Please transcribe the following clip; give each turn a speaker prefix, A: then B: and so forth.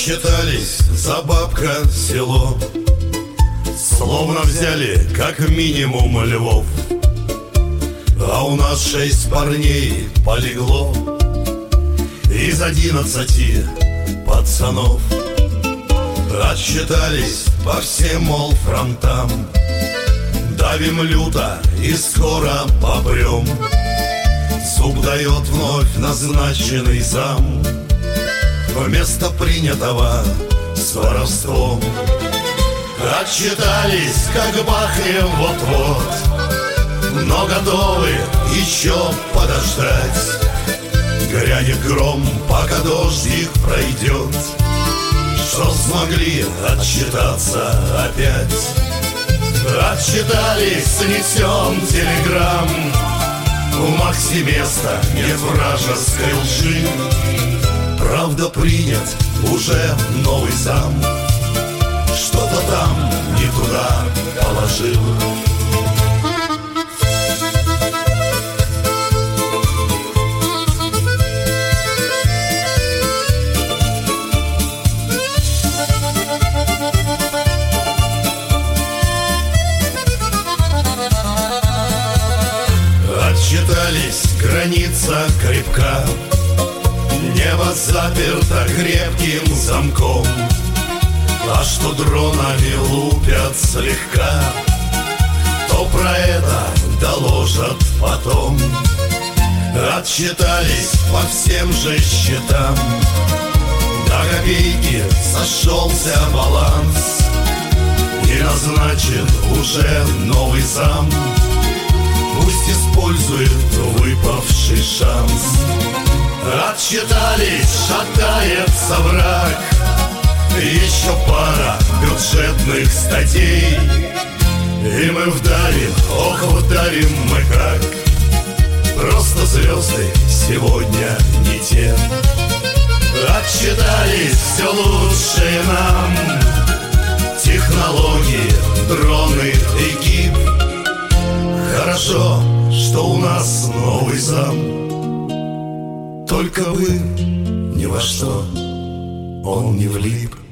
A: Отчитались за бабка село, словно взяли как минимум львов. А у нас 6 парней полегло из 11 пацанов. Отчитались по всем, мол, фронтам, давим люто и скоро попрем. Зуб дает вновь назначенный зам вместо принятого с воровством. Отчитались, как бахнем вот-вот, но готовы еще подождать. Грянет гром, пока дождик пройдет, что смогли отчитаться опять. Отчитались, снесем телеграм, в Максе места нет вражеской лжи. Правда, принят уже новый зам, что-то там не туда положил. Отчитались, граница крепка, небо заперто крепким замком. А что дронами лупят слегка, то про это доложат потом. Отчитались по всем же счетам, до копейки сошелся баланс, и назначен уже новый зам. Пусть использует выпавший шанс. Отчитались, шатается враг, еще пара бюджетных статей, и мы вдарим, ох, вдарим мы как. Просто звезды сегодня не те. Отчитались, все лучшее нам, технологии, дроны, экип. Хорошо, что у нас новый зам, только бы ни во что он не влип.